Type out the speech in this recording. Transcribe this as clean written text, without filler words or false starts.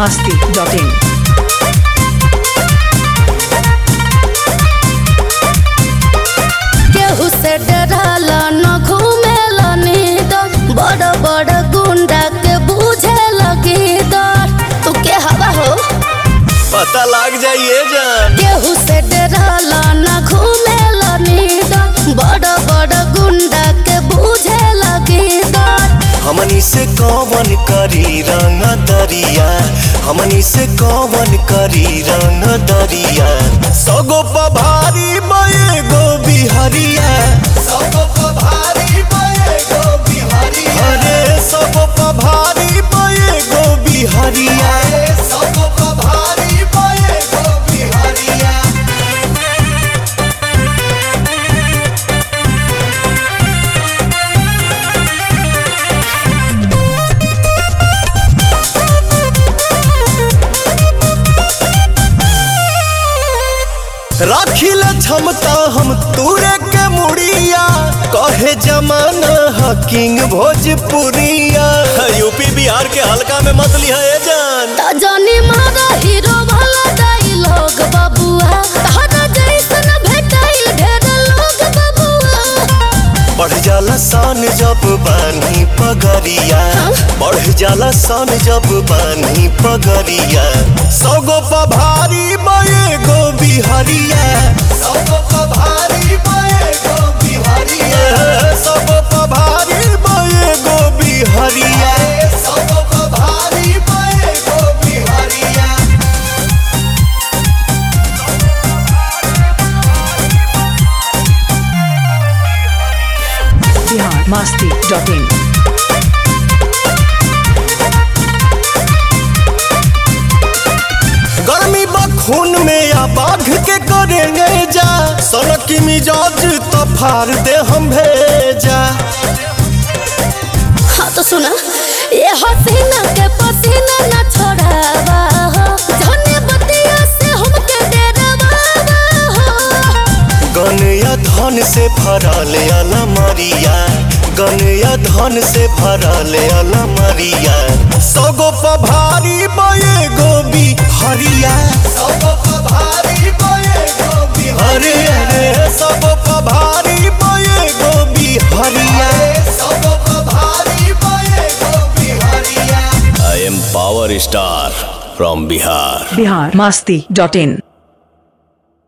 biharmasti.in। केहू से डराला न घूमेला नींद, बड़ बड़ गुंडा के बूझे लगी डर। तू के हवा हो पता लग जाइए जान। केहू से डराला न घूमेला नींद, बड़ बड़ गुंडा के बूझे लगी डर। हमनी से कौन करी रंग दरिया, हमनी से कौन करी रंग दरिया। सगो पभारी बये गो बिहरिया, सगो पभारी बये गो बिहरिया। अरे सगो पभारी बये गो बिहरिया, सगो पभारी बये गो बिहरिया। राखिल क्षमता हम तूरे के मुड़िया, कहे जमाना हकिंग भोजपुरिया। यूपी बिहार के हल्का में मत लिया जान। त जानी मारा हीरो वाला डायलॉग बाबुआ, तहरा जैसन भेटाइल ढेर लोग बाबुआ। बढ़ जाला सान जब बानी पगरिया, बढ़ जाला सान जब बानी पगरिया। सगो पभारी बये गो बिहरिया, सगो पभारी बये गो बिहरिया। सगो पभारी बये गो बिहरिया, सगो पभारी बये गो बिहरिया। biharmasti.in। गर्मी बखून में या बाघ के करेंगे जा, सनक की मिजाज तो फाड़ दे हम भेजा। हाँ तो सुना, ये हसीना के पसीना न छोड़ावा हो, धने बतिया से हमके डरावा हो। गन या धन से भरल अलमरिया, गन या धन से भरल अलमरिया। सगो पभारी बये गो बिहरिया, सगो पभारी बये गो बिहरिया। अरे सगो पभारी बये गो बिहरिया, सगो पभारी बये गो बिहरिया। I am Power Star from Bihar। biharmasti.in।